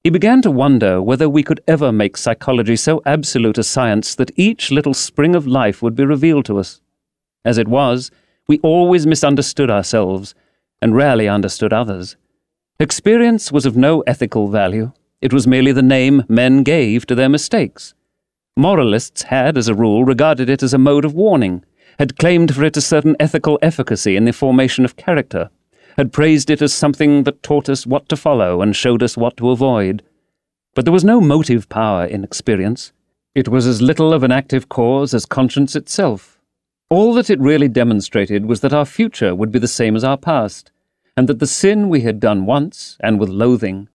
He began to wonder whether we could ever make psychology so absolute a science that each little spring of life would be revealed to us. As it was, we always misunderstood ourselves, and rarely understood others. Experience was of no ethical value. It was merely the name men gave to their mistakes. Moralists had, as a rule, regarded it as a mode of warning, had claimed for it a certain ethical efficacy in the formation of character, had praised it as something that taught us what to follow and showed us what to avoid. But there was no motive power in experience. It was as little of an active cause as conscience itself. All that it really demonstrated was that our future would be the same as our past, and that the sin we had done once, and with loathing,